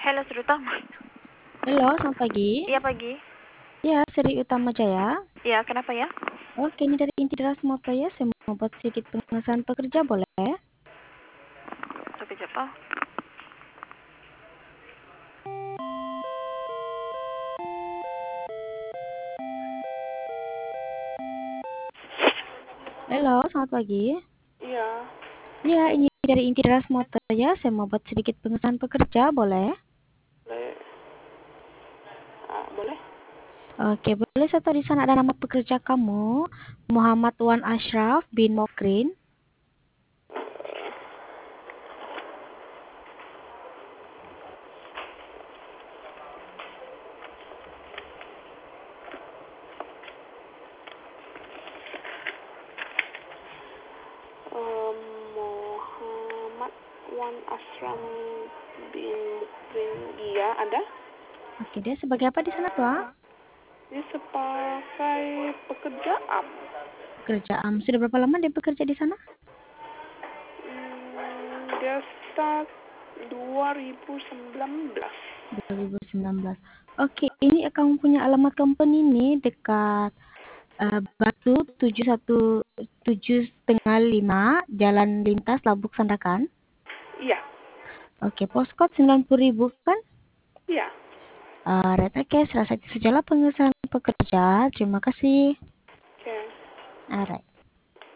Halo, Sri Utama. Halo, selamat pagi. Iya, pagi. Ya, Sri Utama Jaya. Iya, kenapa ya? Oke, ini dari Intiras Moto ya. Saya mau buat sedikit pengesahan pekerja, boleh? Tapi siapa? Halo, selamat pagi. Iya, Ya, ini dari Intiras Moto ya. Saya mau buat sedikit pengesahan pekerja, boleh? boleh. Boleh. Oke, boleh saya tahu di sana ada nama pekerja kamu, Muhammad Wan Ashraf bin Mokrin. Muhammad Wan Asram bin Mukrin. Iya, ada. Oke, dia sebagai apa di sana, Tua? Ini sebagai pekerjaan. Pekerjaan. Sudah berapa lama dia bekerja di sana? Dia start 2019. 2019. Oke, ini kamu punya alamat company nih dekat Batu 717,5 Jalan Lintas Labuk Sandakan. Iya, Oke, postcode 90.000 kan? iya. Right, oke, selesai sajalah pengesahan pekerja. Terima kasih. Oke. Alright.